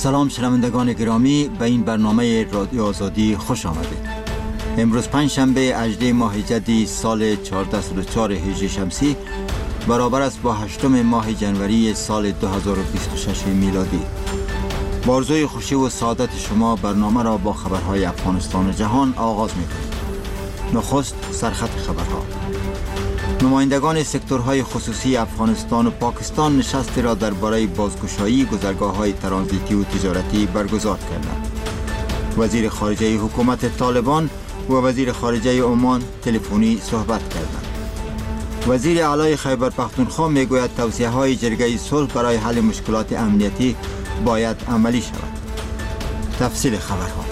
سلام شنوندگان گرامی، به این برنامه رادیو آزادی خوش آمدید. امروز پنجشنبه 18 ماه جدی سال 1404 هجری شمسی برابر است با 8 ماه جنوری سال 2026 میلادی. با آرزوی خوشی و سعادت شما برنامه را با خبرهای افغانستان و جهان آغاز می‌کنیم. نخست سرخط خبرها. نمایندگان سکتورهای خصوصی افغانستان و پاکستان نشستی را درباره بازگشایی گذرگاه‌های ترانزیتی و تجارتی برگزار کردند. وزیر خارجه حکومت طالبان و وزیر خارجه عمان تلفنی صحبت کردند. وزیر اعلی خیبر پختونخوا میگوید توصیه‌های جرگه صلح برای حل مشکلات امنیتی باید عملی شود. تفصیل خبرها.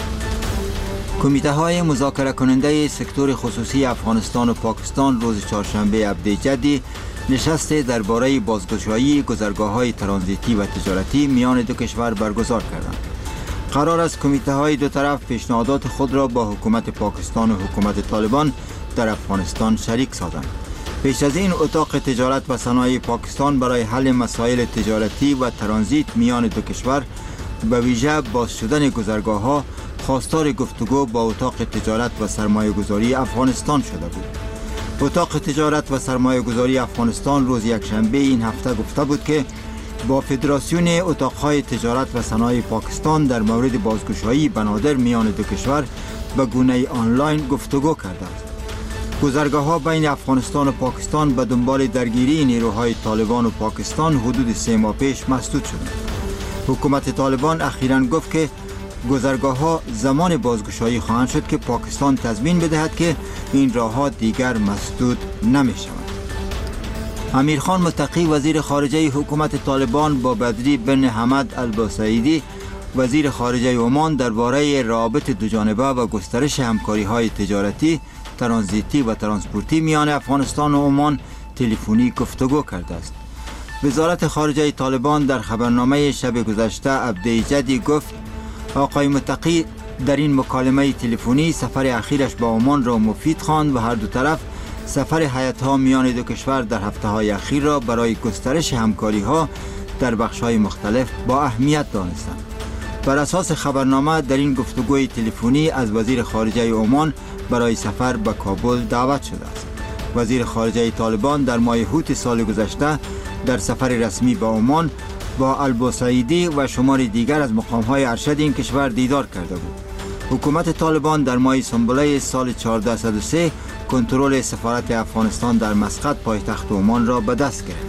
کمیته های مذاکره کننده سکتور خصوصی افغانستان و پاکستان روز چهارشنبه 17 جدی نشست درباره بازگشایی گذرگاه‌های ترانزیتی و تجارتی میان دو کشور برگزار کردند. قرار است کمیته های دو طرف پیشنهادات خود را با حکومت پاکستان و حکومت طالبان در افغانستان شریک سازند. پیش از این اتاق تجارت و صنایع پاکستان برای حل مسائل تجارتی و ترانزیت میان دو کشور به ویژه باز شدن گذرگاه‌ها خواستار گفتگو با اتاق تجارت و سرمایه گذاری افغانستان شده بود. اتاق تجارت و سرمایه گذاری افغانستان روز یکشنبه این هفته گفته بود که با فدراسیون اتاقهای تجارت و صنایع پاکستان در مورد بازگشایی بنادر میان دو کشور به گونه آنلاین گفتگو کرده است. گذرگاه‌ها بین افغانستان و پاکستان به دنبال درگیری نیروهای طالبان و پاکستان حدود 3 ماه پیش مسدود شدند. حکومت طالبان اخیراً گفت که گذرگاه‌ها زمان بازگشایی خواهند شد که پاکستان تضمین بدهد که این راه‌ها دیگر مسدود نمی‌شوند. امیرخان متقی وزیر خارجه حکومت طالبان با بدری بن حمد البوسعیدی وزیر خارجه عمان درباره روابط دوجانبه و گسترش همکاری‌های تجارتی، ترانزیتی و ترانسپورتی میان افغانستان و عمان تلفنی گفتگو کرده است. وزارت خارجه طالبان در خبرنامه شب گذشته 17 جدی گفت آقای متقی در این مکالمه تلفنی سفر اخیرش با عمان را مفید خواند و هر دو طرف سفر هیئت‌ها میان دو کشور در هفته‌های اخیر را برای گسترش همکاری‌ها در بخش‌های مختلف با اهمیت دانستند. بر اساس خبرنامه در این گفتگوی تلفنی از وزیر خارجه عمان برای سفر به کابل دعوت شده است. وزیر خارجه طالبان در ماه اوت سال گذشته در سفر رسمی به عمان با البوسعیدی و شماری دیگر از مقام‌های ارشد این کشور دیدار کرده بود. حکومت طالبان در ماه سنبله سال 1403 کنترل سفارت افغانستان در مسقط پایتخت عمان را به دست گرفت.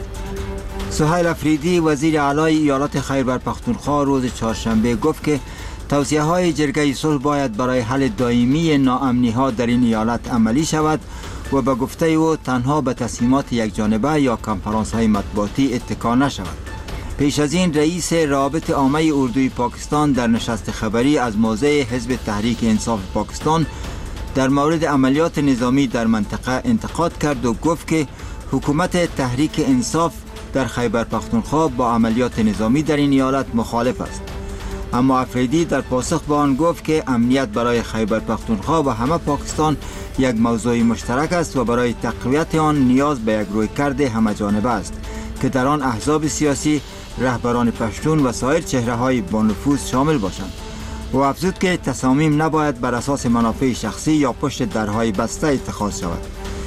سهیل افریدی وزیر اعلی ایالات خیبر پختونخوا روز چهارشنبه گفت که توصیه‌های جرگه صلح باید برای حل دائمی ناامنی‌ها در این ایالت عملی شود و به گفته او تنها به تصمیمات یکجانبه یا کنفرانس‌های مطبوعاتی اتکا نشود. پیش از این رئیس روابط عامه اردوی پاکستان در نشست خبری از موضع حزب تحریک انصاف پاکستان در مورد عملیات نظامی در منطقه انتقاد کرد و گفت که حکومت تحریک انصاف در خیبر پختونخوا با عملیات نظامی در این ایالت مخالف است. اما افریدی در پاسخ به آن گفت که امنیت برای خیبر پختونخوا و همه پاکستان یک موضوع مشترک است و برای تقویت آن نیاز به یک رویکرد همه‌جانبه است که در آن احزاب سیاسی، رهبران پشتون و سایر چهره‌های با نفوذ شامل باشند. و افزود که تصامیم نباید بر اساس منافع شخصی یا پشت درهای بسته اتخاذ شود.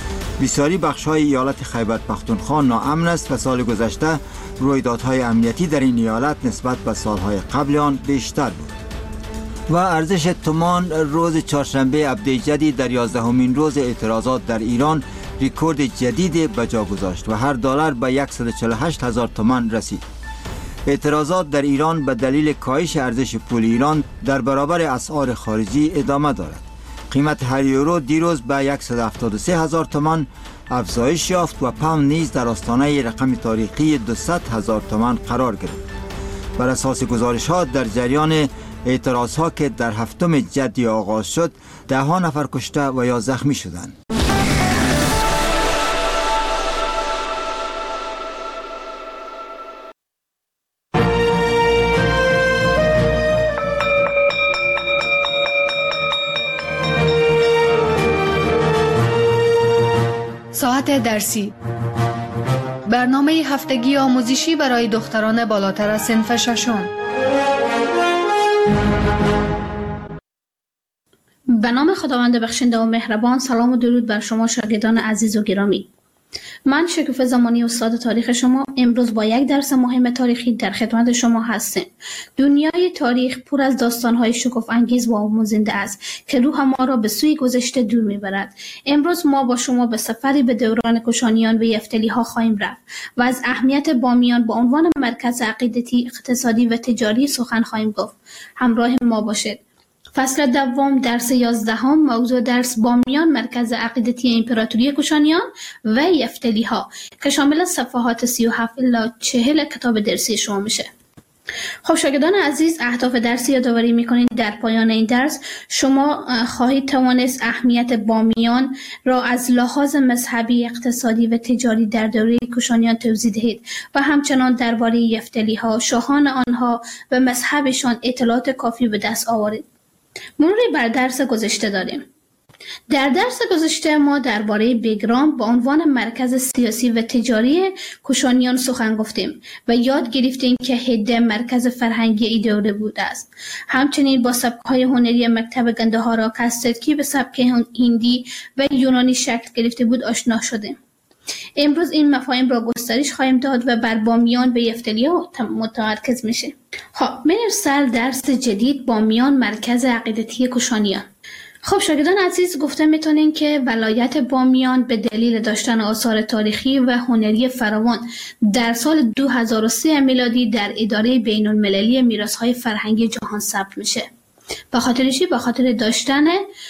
بسیاری بخش‌های ایالت خیبر پختونخوا ناامن است و سال گذشته رویدادهای امنیتی در این ایالت نسبت به سالهای قبل آن بیشتر بود. و ارزش تومان روز چهارشنبه 17 جدی در 11مین روز اعتراضات در ایران رکورد جدید به جا گذاشت و هر دلار به 148,000 تومان رسید. اعتراضات در ایران به دلیل کاهش ارزش پول ایران در برابر اسعار خارجی ادامه دارد. قیمت هر یورو دیروز به 173,000 تومان افزایش یافت و پوند نیز در آستانه رقم تاریخی 200,000 تومان قرار گرفت. بر اساس گزارش‌ها در جریان اعتراض‌ها که در 7 جدی آغاز شد 10 نفر کشته و یا زخمی شدند. ساعت درسی، برنامه هفتگی آموزشی برای دختران بالاتر از صنف ششم. به نام خداوند بخشنده و مهربان. سلام و درود بر شما شاگردان عزیز و گرامی. من شکوفه زمانی استاد تاریخ شما امروز با یک درس مهم تاریخی در خدمت شما هستیم. دنیای تاریخ پر از داستان‌های شگفت انگیز و آموزنده است که روح ما را به سوی گذشته دور می‌برد. امروز ما با شما به سفری به دوران کوشانیان و یفتلی‌ها خواهیم رفت و از اهمیت بامیان به عنوان مرکز عقیدتی، اقتصادی و تجاری سخن خواهیم گفت. همراه ما باشید. فصل دوم درس 11 موضوع درس بامیان مرکز عقیدتی امپراتوری کوشانیان و یفتلی‌ها که شامل صفحات 37 الی 40 کتاب درسی شما میشه. خب شاگردان عزیز، اهداف درسی یادآوری میکنید. در پایان این درس شما خواهید توانست اهمیت بامیان را از لحاظ مذهبی، اقتصادی و تجاری در دوره کوشانیان توضیح دهید و همچنان درباره یفتلی‌ها، شاهان آنها و مذهبشان اطلاعات کافی به دست آورید. مروری بر درس گذشته داریم. در درس گذشته ما درباره بگرام به عنوان مرکز سیاسی و تجاری کوشانیان سخن گفتیم و یاد گرفتیم که هده مرکز فرهنگی ای دوره بوده است. همچنین با سبک‌های هنری مکتب گندهارا که از ترکیب سبک هندی و یونانی شکل گرفته بود آشنا شدیم. امروز این مفاهیم را گسترش خواهیم داد و بر بامیان و یفتلی‌ها متمرکز میشه. خب میریم سر درس جدید، بامیان مرکز عقیدتی کوشانیان. خب شاگردان عزیز، گفته میتونین که ولایت بامیان به دلیل داشتن آثار تاریخی و هنری فراوان در سال 2003 میلادی در اداره بین‌المللی میراث‌های فرهنگی جهان ثبت میشه. به خاطر داشتن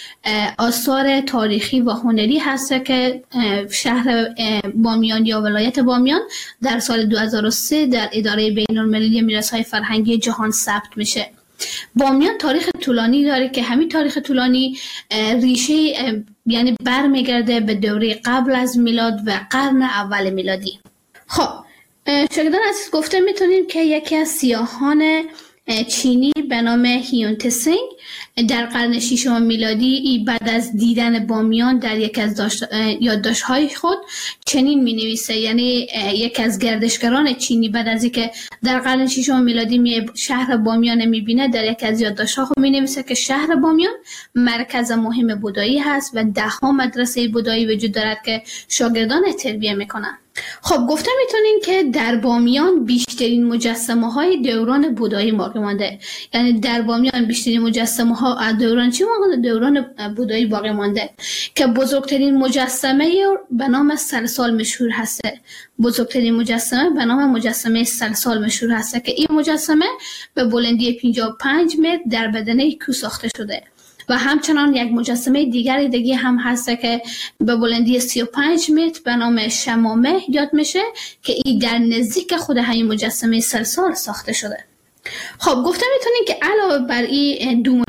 آثار تاریخی و هنری هست که شهر بامیان یا ولایت بامیان در سال 2003 در اداره بین‌المللی میراث‌های فرهنگی جهان ثبت میشه. بامیان تاریخ طولانی داره که همین تاریخ طولانی ریشه یعنی برمیگرده به دوره قبل از میلاد و قرن اول میلادی. خب شاگردان عزیز، گفته میتونیم که یکی از سیاهان چینی به نام هیون تسینگ در قرن 6 میلادی بعد از دیدن بامیان در یک از یادداشت‌های خود چنین می‌نویسه، یعنی یک از گردشگران چینی بعد از اینکه در قرن 6 میلادی شهر بامیان می‌بینه در یک از یادداشت‌ها خود می‌نویسه که شهر بامیان مرکز مهم بودایی هست و 10 مدرسه بودایی وجود دارد که شاگردان تربیت می‌کنند. خب گفته میتونین که در بامیان بیشترین مجسمه های دوران بودایی باقی مانده. یعنی در بامیان بیشترین مجسمه ها از دوران چی مانده؟ دوران بودایی باقی مانده که بزرگترین مجسمه به نام سلسال مشهور هسته. بزرگترین مجسمه به نام مجسمه سلسال مشهور هسته که این مجسمه به بلندی 55 متر در بدنه کوه ساخته شده. و همچنان یک مجسمه دیگری هم هست که به بلندی 35 متر به نام شمامه یاد میشه که این در نزدیک خود همین مجسمه سلسال ساخته شده. خب گفته میتونین که علاوه بر این دو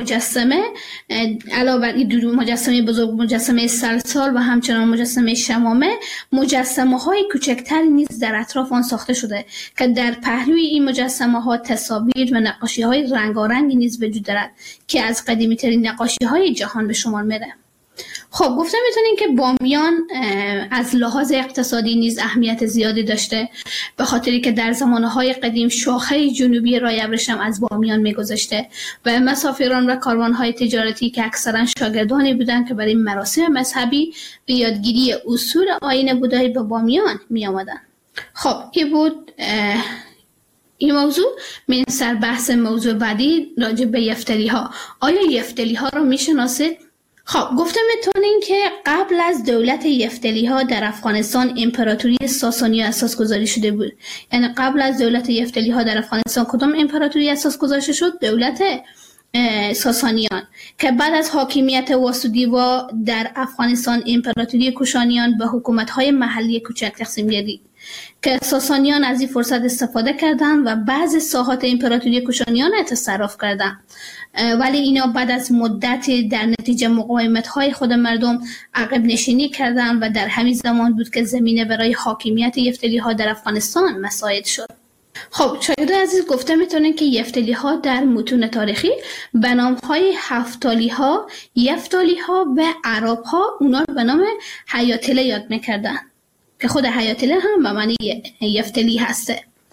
مجسمه بزرگ، مجسمه سلسال و همچنان مجسمه شمامه، مجسمه های کوچکتری نیز در اطراف آن ساخته شده که در پهلوی این مجسمه ها تصاویر و نقاشی های رنگارنگی نیز وجود دارد که از قدیمی ترین نقاشی های جهان به شمار میره. خب گفته میتونین که بامیان از لحاظ اقتصادی نیز اهمیت زیادی داشته، به خاطری که در زمانهای قدیم شاخه جنوبی راه ابریشم از بامیان میگذشته و مسافران و کاروانهای تجارتی که اکثرا شاگردانی بودند که برای مراسم مذهبی و یادگیری اصول آیین بودایی به بامیان می آمدند. خب این بود این موضوع. من سر بحث موضوع بعدی راجع به یفتلی‌ها. آیا یفتلی‌ها رو میشناسید؟ خب گفته میتونین که قبل از دولت یفتلی‌ها در افغانستان امپراتوری ساسانی اساس گذاری شده بود. یعنی قبل از دولت یفتلی‌ها در افغانستان کدام امپراتوری اساس گذاشته شد؟ دولت ساسانیان که بعد از حاکمیت واسودیوا در افغانستان امپراتوری کوشانیان به حکومت‌های محلی کوچک تقسیم گردید که ساسانیان از این فرصت استفاده کردند و بعضی ساحات امپراتوری کوشانیان تصرف کردند، ولی اینا بعد از مدتی در نتیجه مقاومت‌های خود مردم عقب نشینی کردند و در همین زمان بود که زمینه برای حاکمیت یفتلی‌ها در افغانستان مساعد شد. خب شاگردان عزیز، گفته میتونن که یفتلی‌ها در متون تاریخی به نام‌های هفتالی‌ها، یفتالی‌ها و عرب‌ها اونا رو به نام حیاتله یاد میکردن که خود حیاتله هم به معنی یفتلی هسته.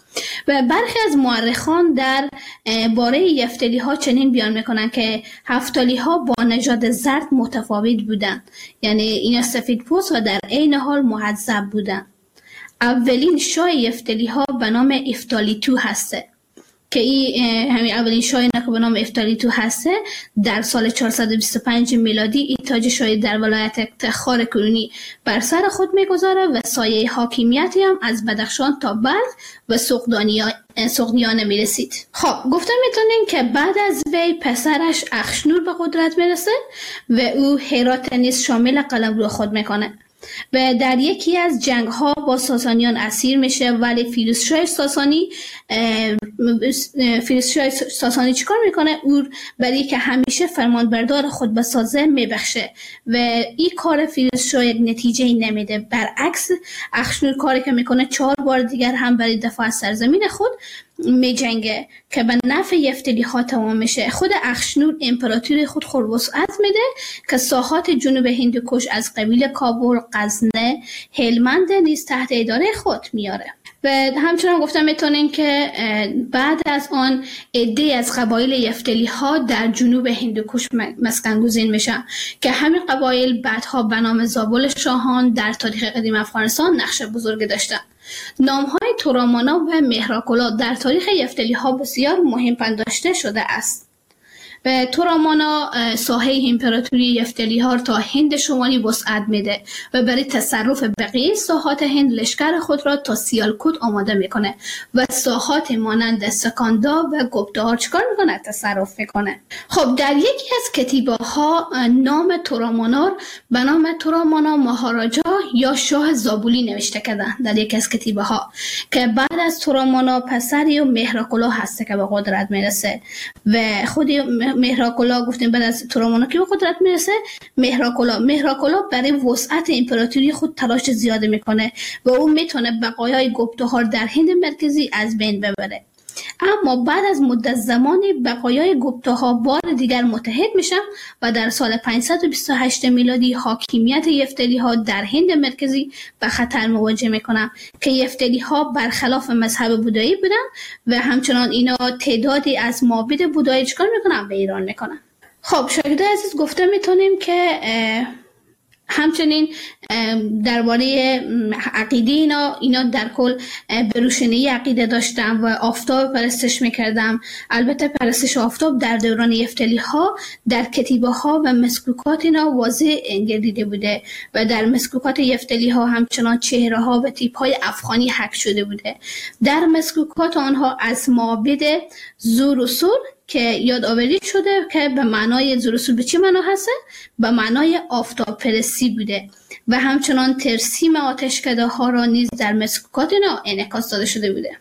و برخی از مورخان در باره یفتلی ها چنین بیان میکنن که هفتالی ها با نژاد زرد متفاوت بودن، یعنی اینا سفید پوست و در عین حال مهذب بودن. اولین شاه یفتلی ها به نام افتالیتو هسته که همین اولین شاهی که به نام افتالیتو هسته در سال 425 میلادی این تاج شاهی در ولایت خار کنونی بر سر خود میگذاره و سایه حاکمیتی هم از بدخشان تا بلخ و سغدیانه میرسید. خب گفتم میتونین که بعد از وی پسرش اخشنور به قدرت میرسه و او هرات نیز شامل قلمرو خود میکنه و در یکی از جنگ ها با ساسانیان اسیر میشه، ولی فیروزشاه ساسانی چیکار میکنه؟ او برای که همیشه فرمانبردار خود بسازه میبخشه و این کار فیروزشاه یک نتیجه نمیده. برعکس اخشنور کاری که میکنه 4 بار دیگر هم برای دفاع از سرزمین خود می جنگه که به نفع یفتلی ها تمام میشه. خود اخشنور امپراتوری خود وسعت میده که ساحات جنوب هندوکش از قبیل کابل، غزنه، هلمند نیز تحت اداره خود میاره. و همچنان گفتم میتونین که بعد از آن عده از قبایل یفتلی ها در جنوب هندوکش مسکن گزین میشن که همین قبایل بعدها به نام زابل شاهان در تاریخ قدیم افغانستان نقش بزرگ داشتن. نام‌های تورامانا و مهراکلا در تاریخ یفتلی ها بسیار مهم پنداشته شده است. و تورامانا ساحه امپراتوری یفتلی ها تا هند شمالی وسعت میده و برای تصرف بقیه ساحات هند لشکر خود را تا سیالکوت آماده میکنه و ساحات مانند سکاندا و گپتاها چکار میکنه؟ تصرف میکنه. خب در یکی از کتیبه ها نام تورامانا به نام تورامانا مهاراجا یا شاه زابولی نوشته کردن در یکی از کتیبه ها که بعد از تورامانا پسری و مهراکلا هسته که به قدرت میرسه و خود مهراکلا گفتیم بعد از تورامانا که به قدرت میرسه مهراکلا برای وسعت امپراتوری خود تلاش زیاده میکنه و او میتونه بقایای گپتاها در هند مرکزی از بین ببره. اما بعد از مدت زمانی بقایای گپتاها بار دیگر متحد میشن و در سال 528 میلادی حاکمیت یفتلی ها در هند مرکزی به خطر مواجه میکنن که یفتلی ها برخلاف مذهب بودایی بودن و همچنان اینا تعدادی از معابد بودایی چکار میکنن؟ به ایران میکنن. خب شاگردای عزیز گفته میتونیم که همچنین درباره عقیده اینا در کل بروشنی عقیده داشتن و آفتاب پرستش میکردم. البته پرستش آفتاب در دوران یفتلی ها در کتیبه ها و مسکوکات اینا واضح گردیده بوده و در مسکوکات یفتلی ها همچنان چهره ها و تیپ های افغانی حک شده بوده. در مسکوکات آنها از معابد زورسور که یادآوری شده که به معنای زورسور به چی معنا هست؟ به معنای آفتاب پرستی بوده و همچنان ترسیم آتشکده ها را نیز در مسکوکات اینا انعکاس داده شده بوده.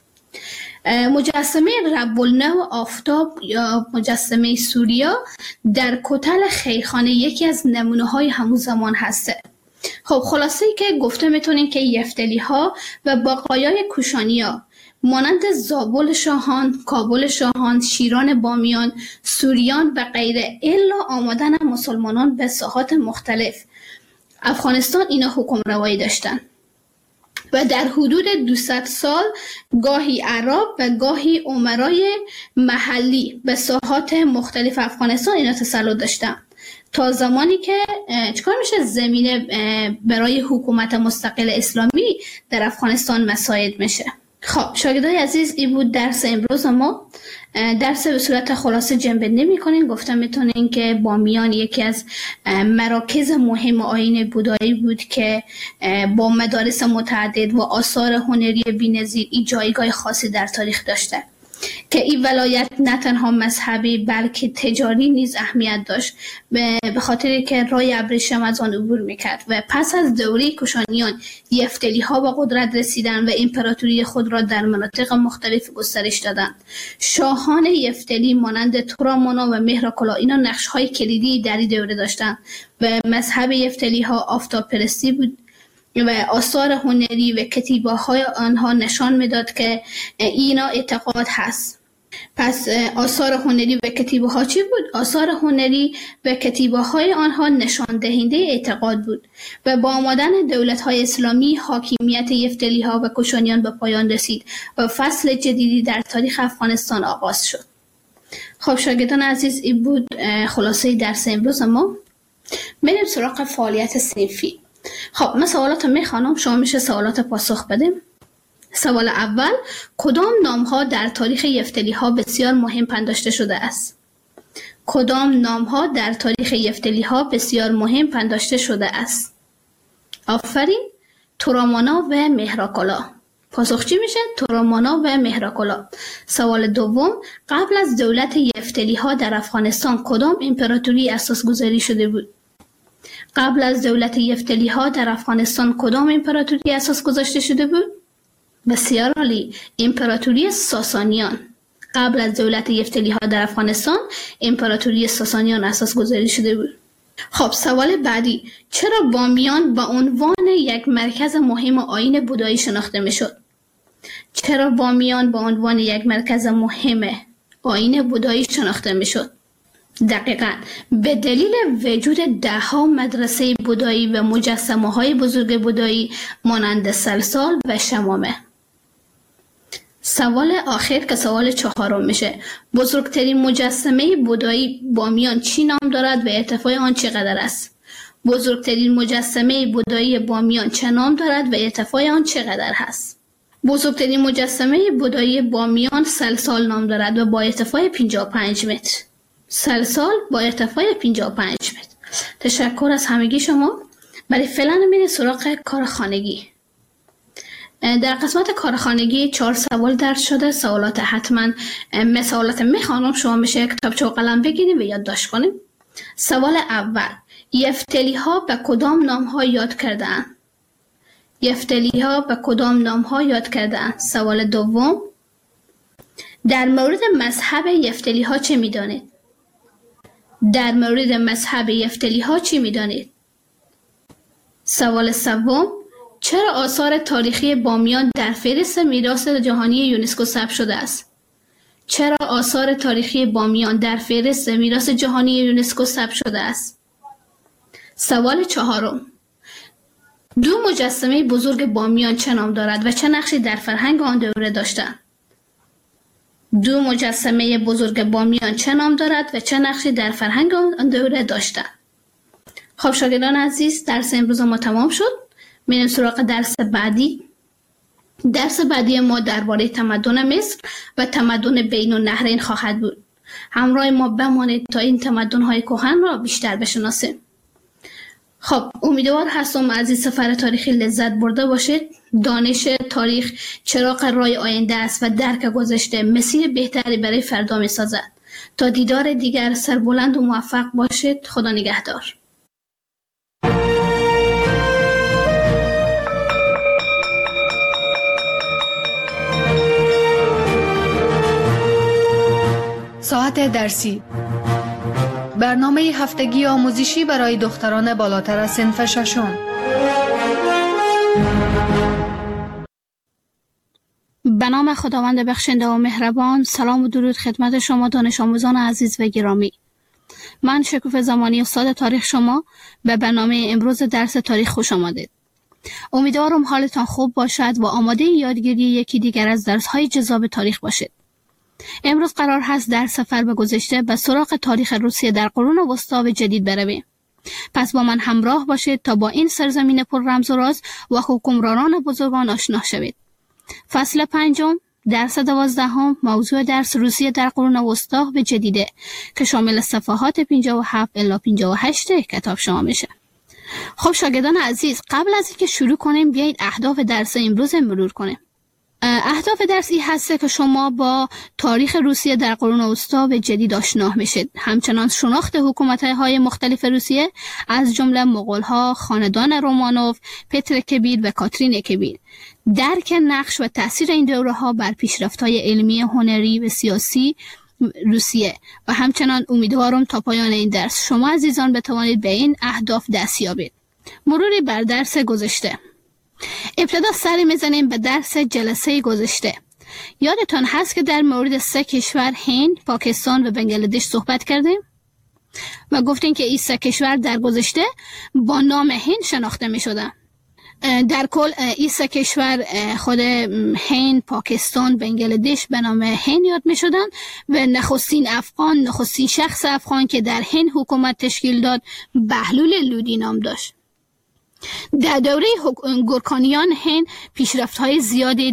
مجسمه رب النو آفتاب یا مجسمه سوریا در کتل خیرخانه یکی از نمونه های همون زمان هسته. خب خلاصه ای که گفته میتونین که یفتلی ها و بقایای کوشانیا مانند زابل شاهان، کابل شاهان، شیران بامیان، سوریان و غیره الا آمدن مسلمانان به ساحات مختلف افغانستان اینا حکم روایی داشتن و در حدود 200 سال گاهی عرب و گاهی امرای محلی به ساحات مختلف افغانستان اینا تسلط داشتن تا زمانی که چکار میشه زمینه برای حکومت مستقل اسلامی در افغانستان مساعد میشه. خب شاگردای عزیز این بود درس امروز ما. درس به صورت خلاصه جنبندی میکنیم. گفتم میتونین که بامیان یکی از مراکز مهم آیین بودایی بود که با مدارس متعدد و آثار هنری بی‌نظیر این جایگاه خاصی در تاریخ داشته که این ولایت نه تنها مذهبی بلکه تجاری نیز اهمیت داشت به خاطر که راه ابریشم از آن عبور میکرد و پس از دوره کوشانیان یفتلی ها به قدرت رسیدن و امپراتوری خود را در مناطق مختلف گسترش دادند. شاهان یفتلی مانند تورامانا و مهراکلا اینا نقش های کلیدی در این دوره داشتند و مذهب یفتلی ها آفتاب پرستی بود و آثار هنری و کتیبه های آنها نشان میداد که اینا اعتقاد هست پس آثار هنری و کتیبه ها چی بود؟ آثار هنری و کتیبه های آنها نشان دهنده اعتقاد بود و با آمدن دولت های اسلامی حاکمیت یفتلی ها و کوشانیان به پایان رسید و فصل جدیدی در تاریخ افغانستان آغاز شد. خب شاگردان عزیز، این بود خلاصه درس امروز ما. بریم سراغ فعالیت صنفی. خب من سوالات میخوانم، شما میشه سوالات پاسخ بدیم. سوال اول: کدام نام‌ها در تاریخ یفتلی‌ها بسیار مهم پنداشته شده است؟ کدام نام‌ها در تاریخ یفتلی‌ها بسیار مهم پنداشته شده است؟ آفرین. تورامانا و مهراکالا. پاسخ چی میشه؟ تورامانا و مهراکالا. سوال دوم: قبل از دولت یفتلی‌ها در افغانستان کدام امپراتوری اساس گذاری شده بود؟ قبل از دولت یفتلی‌ها در افغانستان کدام امپراتوری اساس گذاشته شده بود؟ بسیار عالی. امپراتوری ساسانیان. قبل از دولت یفتلی‌ها در افغانستان امپراتوری ساسانیان اساس گذاری شده بود. خب سوال بعدی: چرا بامیان به عنوان یک مرکز مهم آیین بودایی شناخته میشد؟ چرا بامیان به عنوان یک مرکز مهم آیین بودایی شناخته میشد؟ دقیقاً به دلیل وجود ده‌ها مدرسه بودایی و مجسمه‌های بزرگ بودایی مانند سلسال و شمامه. سوال آخر که سوال چهارم میشه: بزرگترین مجسمه بودایی بامیان چی نام دارد و ارتفاع آن چقدر است؟ بزرگترین مجسمه بودایی بامیان چه نام دارد و ارتفاع آن چقدر هست؟ بزرگترین مجسمه بودایی بامیان سلسال نام دارد و با ارتفاع 55 متر. سلسال با ارتفاع 55 متر. تشکر از همگی شما. برای فعلا میریم سراغ کارخانگی. در قسمت کارخانگی 4 سوال درس شده. سوالات حتما سوالات میخوانم، شما میشه کتابچه و قلم بگیریم و یادداشت کنیم. سوال اول: یفتلی ها به کدام نام ها یاد کردند؟ یفتلی ها به کدام نام ها یاد کردند؟ سوال دوم: در مورد مذهب یفتلی ها چه میدانید؟ در مورد مذهب یفتلی ها چی میدانید؟ سوال سوم: چرا آثار تاریخی بامیان در فهرست میراث جهانی یونسکو ثبت شده است؟ چرا آثار تاریخی بامیان در فهرست میراث جهانی یونسکو ثبت شده است؟ سوال چهارم: دو مجسمه بزرگ بامیان چه نام دارد و چه نقشی در فرهنگ آن دوره داشتند؟ دو مجسمه بزرگ بامیان چه نام دارد و چه نقشی در فرهنگ آن دوره داشتند؟ خب شاگردان عزیز، درس امروز ما تمام شد. میریم سراغ درس بعدی. درس بعدی ما درباره تمدن مصر و تمدن بین النهرین خواهد بود. همراه ما بمانید تا این تمدن‌های کهن را بیشتر بشناسیم. خب امیدوار هستم از این سفر تاریخی لذت برده باشید. دانش تاریخ چراغ راه آینده است و درک گذشته مسیر بهتری برای فردا می سازد. تا دیدار دیگر، سربلند و موفق باشید. خدا نگهدار. ساعت درسی، برنامه هفتگی آموزشی برای دختران بالاتر از صنف ششم. به نام خداوند بخشنده و مهربان. سلام و درود خدمت شما دانش آموزان عزیز و گرامی. من شکوفه زمانی، استاد تاریخ شما. به برنامه امروز درس تاریخ خوش آمدید. امیدوارم حالتان خوب باشد و آماده یادگیری یکی دیگر از درس‌های جذاب تاریخ باشید. امروز قرار هست در سفر به گذشته به سراغ تاریخ روسیه در قرون وسطی به جدید برویم. پس با من همراه باشید تا با این سرزمین پر رمز و راز و حکمرانان بزرگان آشنا شوید. فصل 5، درس 12، موضوع درس روسیه در قرون وسطی به جدیده که شامل صفحات 57 الی 58 کتاب شما میشه. خب شاگردان عزیز، قبل از اینکه شروع کنیم بیایید اهداف درس امروز مرور کنیم. اهداف درس این هست که شما با تاریخ روسیه در قرون وسطی به جدید آشنا میشید. همچنان شناخت حکومت‌های مختلف روسیه از جمله مغول‌ها، خاندان رومانوف، پتر کبیر و کاترین کبیر. درک نقش و تأثیر این دوره‌ها بر پیشرفت‌های علمی، هنری و سیاسی روسیه و همچنان امیدوارم تا پایان این درس شما عزیزان بتوانید به این اهداف دست یابید. مروری بر درس گذشته. ابتدا سری میزنیم به درس جلسه گذشته. یادتان هست که در مورد 3 کشور هند، پاکستان و بنگلادش صحبت کردیم و گفتیم که این 3 کشور در گذشته با نام هند شناخته می شدن. در کل این 3 کشور خود هند، پاکستان، بنگلادش به نام هند یاد می شدن و نخستین شخص افغان که در هند حکومت تشکیل داد بهلول لودی نام داشت. در دوره گورکانیان هند پیشرفت‌های زیادی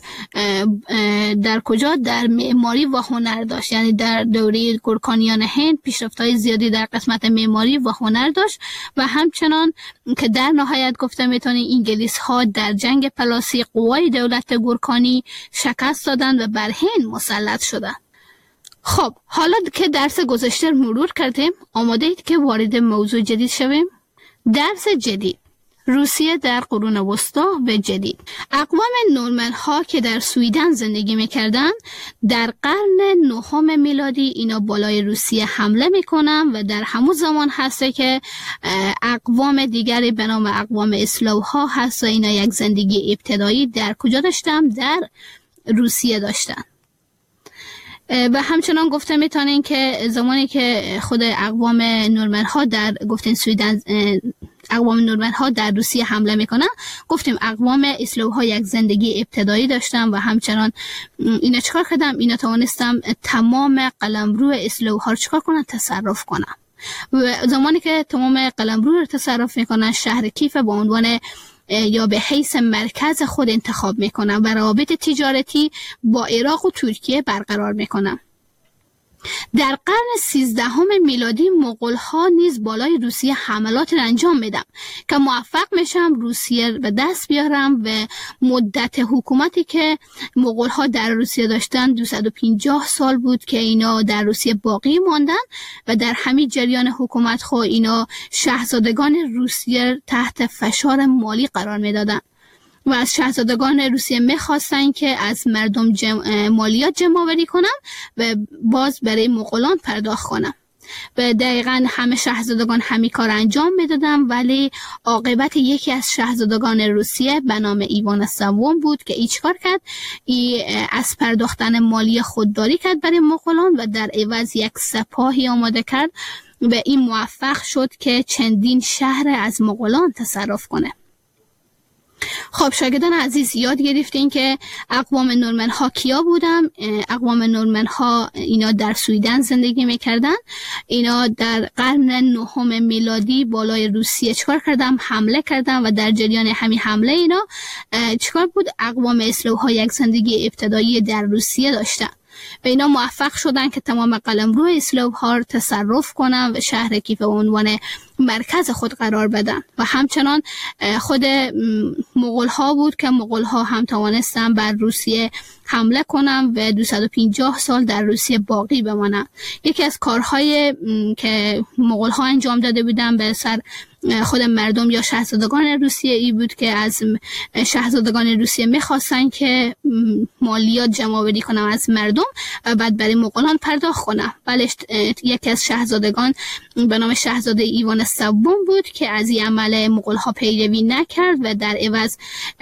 در معماری و هنر داشت. یعنی در دوره گورکانیان هند پیشرفت‌های زیادی در قسمت معماری و هنر داشت و همچنان که در نهایت گفته میتونیم انگلیس‌ها در جنگ پلاسی قوای دولت گورکانی شکست دادند و بر هند مسلط شدند. خب حالا که درس گذشته مرور کردیم، آماده اید که وارد موضوع جدید شویم؟ درس جدید: روسیه در قرون وسطا و جدید. اقوام نورمن ها که در سویدن زندگی میکردن در قرن 9 میلادی اینا بالای روسیه حمله میکنن و در همون زمان هسته که اقوام دیگری به نام اقوام اسلو ها هست و اینا یک زندگی ابتدایی در کجا داشتن؟ در روسیه داشتن. و همچنان گفته میتونین که زمانی که خود اقوام نورمن ها در گفتین سویدن اقوام نورمن ها در روسیه حمله میکنن، گفتیم اقوام اسلوها یک زندگی ابتدایی داشتن و همچنان اینا چکار کردم؟ اینا توانستم تمام قلمرو اسلوها رو چکار کنن؟ تصرف کنن. و زمانی که تمام قلمرو رو تصرف میکنن، شهر کیف به عنوان یا به حیث مرکز خود انتخاب میکنن و روابط تجارتی با عراق و ترکیه برقرار میکنن. در قرن 13 میلادی مغول ها نیز بالای روسیه حملات انجام میدن که موفق میشم روسیه به دست بیارم و مدت حکومتی که مغول ها در روسیه داشتن 250 سال بود که اینا در روسیه باقی ماندن و در همین جریان حکومت خود اینا شاهزادگان روسیه تحت فشار مالی قرار میدادن و از شاهزادگان روسیه میخواستن که از مردم مالیات جمع‌آوری کنن و باز برای مغولان پرداخت کنن. و دقیقاً همه شاهزادگان همین کار انجام میدادن، ولی عاقبت یکی از شاهزادگان روسیه به نام ایوان سوم بود که ایچ کار کرد؟ از پرداختن مالی خودداری کرد برای مغولان و در عوض یک سپاهی آماده کرد و این موفق شد که چندین شهر از مغولان تصرف کنه. خب شاگردان عزیز، یاد گرفتین که اقوام نورمن ها کیا بودن؟ اقوام نورمن ها اینا در سویدن زندگی میکردن. اینا در قرن 9 میلادی بالای روسیه چکار کردن؟ حمله کردن و در جریان همین حمله اینا چکار بود؟ اقوام اسلوها یک زندگی ابتدایی در روسیه داشتن و اینا موفق شدن که تمام قلمرو اسلوها رو تصرف کنن و شهر کیف به عنوان مرکز خود قرار بدن. و همچنان خود مغول ها بود که مغول ها هم توانستن بر روسیه حمله کنن و 250 سال در روسیه باقی بمانن. یکی از کارهای که مغول ها انجام داده بودن به سر خود مردم یا شاهزادگان روسیه ای بود که از شاهزادگان روسیه میخواستن که مالیات جمع‌آوری کنن از مردم و بعد برای مغولان پرداخت کنن. ولی یکی از شاهزادگان به نام شاهزاده ایوان سوم بود که از این عمل مغول ها پیروی نکرد و در عوض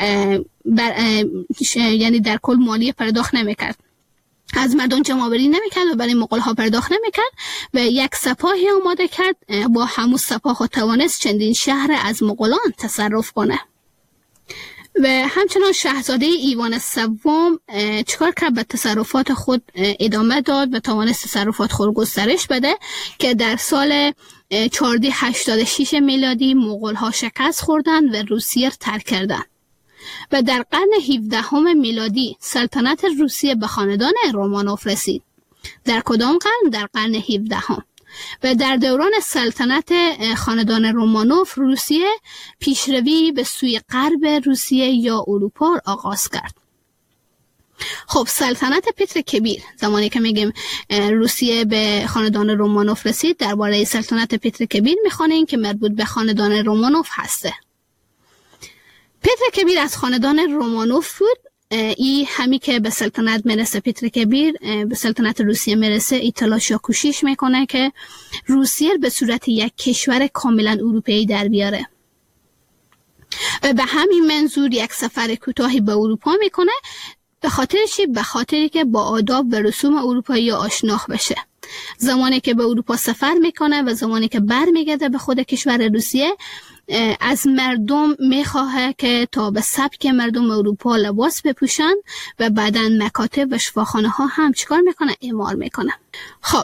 یعنی در کل مالیه پرداخت نمیکرد، از مردم جمع‌آوری نمیکرد و برای مغول ها پرداخت نمیکرد و یک سپاهی آماده کرد. با همون سپاه توانست چندین شهر از مغولان تصرف کنه. و همچنان شاهزاده ایوان سوم چکار کرد؟ به تصرفات خود ادامه داد و توانست تصرفات خود گسترش بده که در سال 1486 میلادی مغول ها شکست خوردند و روسیه را ترک کردند. و در قرن 17 میلادی سلطنت روسیه به خاندان رومانوف رسید. در کدام قرن؟ در قرن 17 و در دوران سلطنت خاندان رومانوف روسیه پیشروی به سوی غرب روسیه یا اروپا آغاز کرد. خب سلطنت پتر کبیر، زمانی که میگیم روسیه به خاندان رومانوف رسید، درباره سلطنت پتر کبیر میخوانیم که مربوط به خاندان رومانوف هسته. پتر کبیر از خاندان رومانوف بود. ای همی که به سلطنت میرسه، پتر کبیر به سلطنت روسیه میرسه، ای تلاش یا کوشش میکنه که روسیه به صورت یک کشور کاملا اروپایی در بیاره و به همین منظور یک سفر کوتاهی به اروپا میکنه به خاطر چی؟ به خاطری که با آداب و رسوم اروپایی آشنا بشه. زمانی که به اروپا سفر میکنه و زمانی که برمیگرده به خود کشور روسیه، از مردم میخواه که تا به سبک مردم اروپا لباس بپوشن و بعداً مکاتب و شفاخانه ها هم چیکار میکنه؟ اعمار میکنه. خب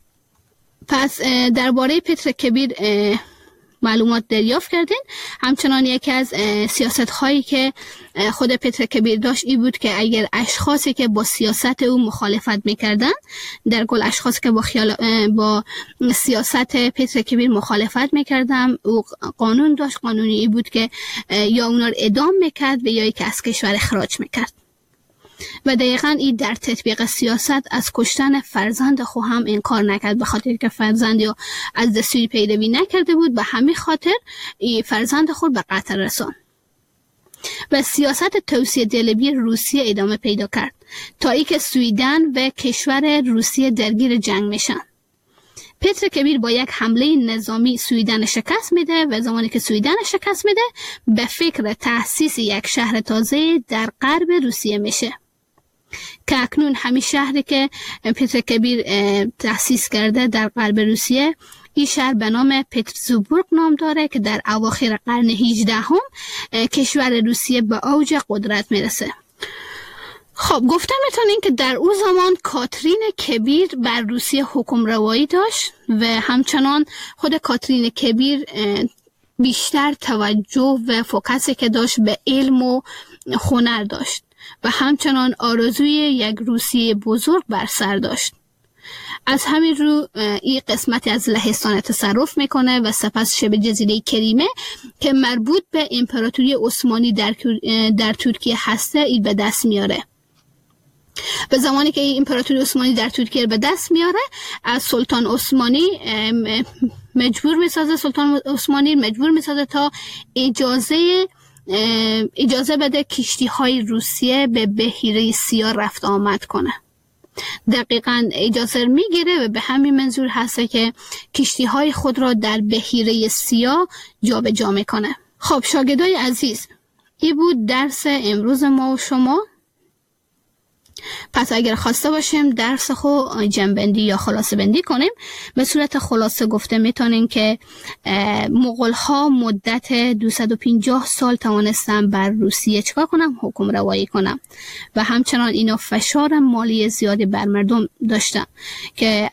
پس درباره پتر کبیر معلومات دریافت کردین. همچنان یکی از سیاست هایی که خود پتر کبیر داشت این بود که اگر اشخاصی که با سیاست او مخالفت میکردن، در کل اشخاصی که با سیاست پتر کبیر مخالفت میکردن، او قانون داشت. قانونی این بود که یا اونا رو اعدام میکرد و یا ای که از کشور اخراج میکرد. و دقیقاً این در تطبیق سیاست از کشتن فرزند خود هم انکار نکرد، به خاطر که فرزندی رو از دستوری پیروی نکرده بود، به همین خاطر این فرزند خود به قتل رساند. و سیاست توسعه طلبی روسیه ادامه پیدا کرد تا ای که سویدن و کشور روسیه درگیر جنگ میشن. پتر کبیر با یک حمله نظامی سویدن شکست میده و زمانی که سویدن شکست میده به فکر تأسیس یک شهر تازه در غرب روسیه میشه که اکنون همین شهری که پتر کبیر تأسیس کرده در غرب روسیه، این شهر به نام پترزبورگ نام داره که در اواخر قرن 18 کشور روسیه به اوج قدرت میرسه. خب گفتم میتونین که در اون زمان کاترین کبیر بر روسیه حکم روایی داشت و همچنان خود کاترین کبیر بیشتر توجه و فوکسی که داشت به علم و هنر داشت و همچنان آرزوی یک روسیه بزرگ بر سر داشت. از همین رو این قسمتی از لهستان تصرف میکنه و سپس شبه جزیره کریمه که مربوط به امپراتوری عثمانی در ترکیه هسته این به دست میاره. به زمانی که این امپراتوری عثمانی در ترکیه به دست میاره، از سلطان عثمانی مجبور میسازه تا اجازه بده کشتی های روسیه به بحیره سیاه رفت آمد کنه. دقیقاً اجازه میگیره و به همین منظور هسته که کشتی های خود را در بحیره سیاه جابجا میکنه. خب شاگردای عزیز، این بود درس امروز ما و شما. پس اگر خواسته باشیم درس خو جمع‌بندی یا خلاصه بندی کنیم، به صورت خلاصه گفته میتونیم که مغول ها مدت 250 سال توانستن بر روسیه چکار کنن؟ حکم روایی کنن و همچنان اینا فشار مالی زیادی بر مردم داشتن که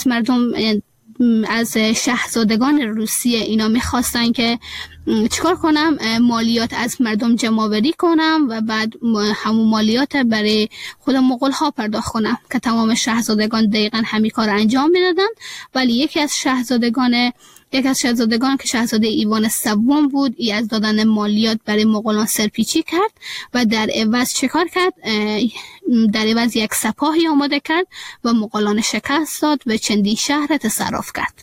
از شاهزادگان روسیه اینا میخواستن که چیکار کنم؟ مالیات از مردم جمع‌آوری کنم و بعد همون مالیات برای خود مغول ها پرداخت کنم که تمام شاهزادگان دقیقاً همین کار انجام میدادن. ولی یکی از شاهزادگان که شاهزاده ایوان سوم بود، ای از دادن مالیات برای مغولان سرپیچی کرد و در عوض چیکار کرد؟ در عوض یک سپاهی آماده کرد و مغولان شکست داد و چندین شهر تصرف کرد.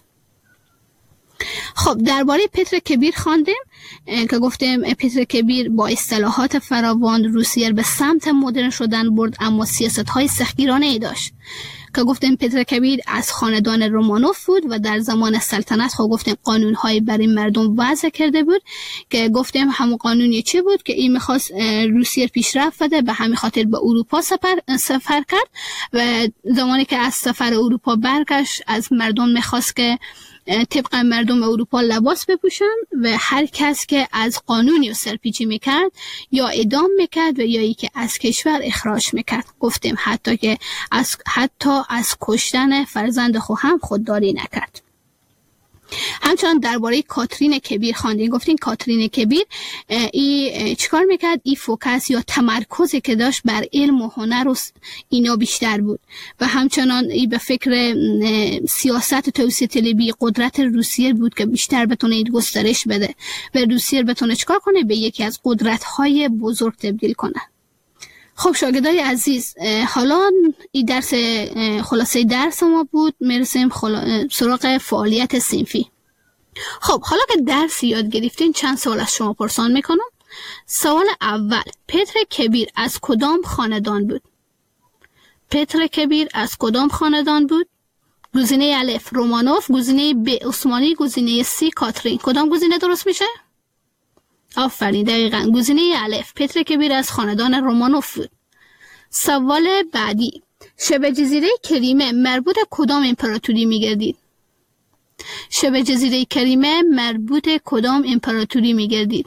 خب درباره پتر کبیر خواندیم که گفتیم پتر کبیر با اصطلاحات فراوان روسیه به سمت مدرن شدن برد، اما سیاست‌های سختگیرانه ای داشت که گفتیم پتر کبیر از خاندان رومانوف بود و در زمان سلطنت گفتیم قانون‌های برای مردم وضع کرده بود که گفتیم همون قانونی چی بود که این می‌خواست روسیه پیشرفت بده، به همین خاطر به اروپا سفر کرد و زمانی که از سفر اروپا برگشت از مردم می‌خواست که طبق مردم اروپا لباس بپوشن و هر کس که از قانونی و سرپیچی میکرد یا اعدام میکرد و یا ای که از کشور اخراج میکرد. گفتیم حتی از کشتن فرزند خود هم خودداری نکرد. همچنان درباره کاترین کبیر خواندیم. گفتیم کاترین کبیر ای چیکار میکرد؟ ای فوکس یا تمرکزی که داشت بر علم و هنر و اینا بیشتر بود و همچنان ای به فکر سیاست توسعه طلبی قدرت روسیه بود که بیشتر بتونه گسترش بده و روسیه بتونه چیکار کنه؟ به یکی از قدرت‌های بزرگ تبدیل کنه. خب شاگردای عزیز، حالا این درس خلاصه درس ما بود، میرسیم سراغ فعالیت صنفی. خب حالا که درس یاد گرفتین چند سوال از شما پرسان میکنم. سوال اول، پتر کبیر از کدام خاندان بود؟ پتر کبیر از کدام خاندان بود؟ گزینه الف رومانوف، گزینه ب عثمانی، گزینه سی کاترین. کدام گزینه درست میشه؟ آفرین، دقیقاً گزینه الف. پتر کبیر از خاندان رومانوف بود. سوال بعدی، شبه جزیره کریمه مربوط کدام امپراتوری می‌گردید؟ شبه جزیره کریمه مربوط کدام امپراتوری می‌گردید؟